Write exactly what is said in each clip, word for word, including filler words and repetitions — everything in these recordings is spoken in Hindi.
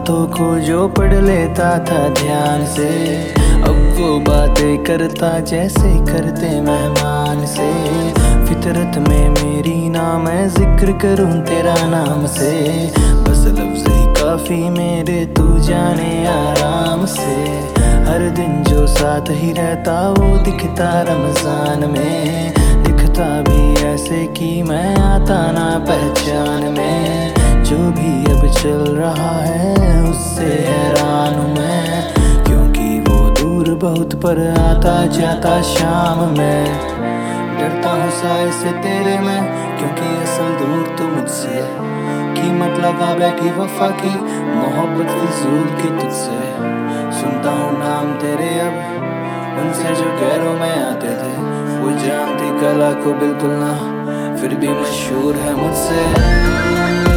बातों को जो पढ़ लेता था ध्यान से, अब वो बातें करता जैसे करते मेहमान से। फितरत में मेरी ना मैं जिक्र करूं तेरा नाम से, बस लफ्ज़ ही काफी मेरे तू जाने आराम से। हर दिन जो साथ ही रहता वो दिखता रमजान में, दिखता भी ऐसे कि मैं आता ना पहचान में। जो भी अब चल रहा है उससे हैरान हूँ मैं, क्योंकि वो दूर बहुत पर आता जाता शाम में। डरता हूँ साए से तेरे में, क्योंकि असल दूर तो मुझसे। कीमत लगा बैठी वफा की, मोहब्बत फिजूल की तुझसे। सुनता हूँ नाम तेरे अब उनसे जो गैरों में आते थे, वो जानती कला को बिल्कुल ना, फिर भी मशहूर है मुझसे।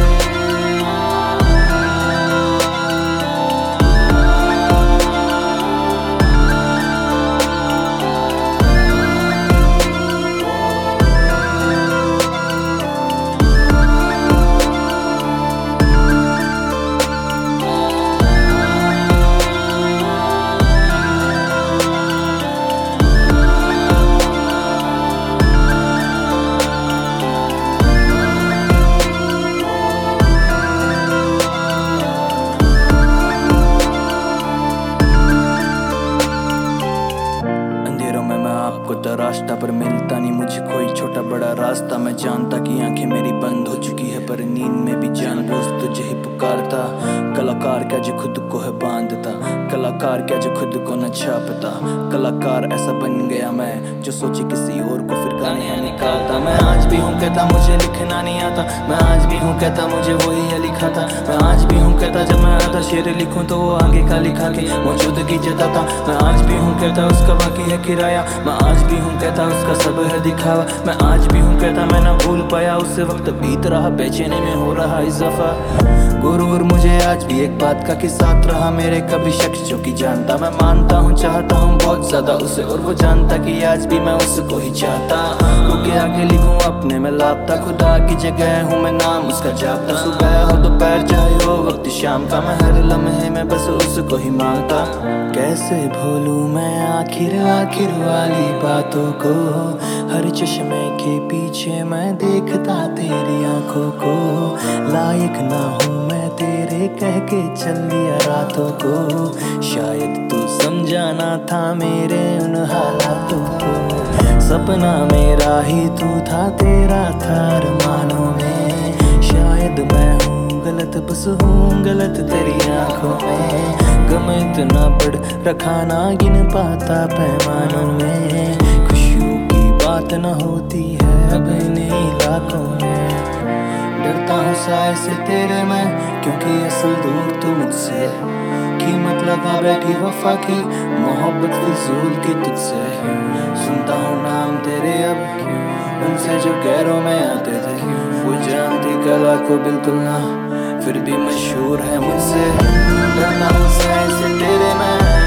रास्ता पर मिलता नहीं मुझे कोई छोटा बड़ा रास्ता। मैं जानता कि आंखें मेरी बंद हो चुकी है, पर नींद में भी जान रोज तुझे ही पुकारता। कलाकार क्या जो खुद को है बांधता, कलाकार क्या जो खुद को न छापता। कलाकार ऐसा बन गया मैं जो सोचे किसी और को फिर गाने हैं निकालता। मैं आज भी हूँ कहता मुझे लिखना नहीं आता, मैं आज भी हूँ कहता मुझे वही है लिखा था। मैं आज भी हूँ कहता जब मैं आता शेर लिखूं तो वो आगे का लिखा के मौजूदगी जताता। मैं आज भी हूँ कहता उसका बाकी है किराया, मैं आज भी हूँ कहता उसका सब है दिखावा। मैं आज भी हूँ कहता मैं ना भूल पाया उस वक्त बीत रहा, बेचैनी में हो रहा इजाफा। गुरूर मुझे आज भी एक बात का कि साथ रहा मेरे कभी शख्स जो कि जानता। मैं मानता हूँ चाहता हूँ बहुत ज्यादा उसे, और वो जानता कि आज भी मैं उसको ही चाहता। रुके आगे लिखूं अपने में लापता, खुदा की जगह हूँ मैं नाम उसका जापता। सुबह हो दोपहर चाहे हो वक्त शाम का, मैं हर लम्हे में बस उसको ही मांगता। कैसे भूलूं मैं आखिर आखिर वाली बातों को, हर चश्मे के पीछे मैं देखता तेरी आंखों को। लायक ना हूँ मैं तेरे कह के चल दिया रातों को, शायद तू समझाना था मेरे उन हालातों को। सपना मेरा ही तू था तेरा था अरमानों में, शायद मैं हूँ गलत बस हूँ गलत तेरी आंखों में। गम इतना बढ़ रखा ना गिन पाता पैमानों में, खुशियों की बात न होती है अब इन इलाकों में। डरता हूँ साए से तेरे में, क्योंकि असल दूर तू मुझसे। कीमत लगा बैठी वफा की, मोहब्बत फिजूल की तुझसे। सुनता हूँ नाम तेरे अब उनसे जो गैरों में आते थे, वो जानती कला को बिल्कुल ना, फिर भी मशहूर है मुझसे। डरता हूँ साए से तेरे में।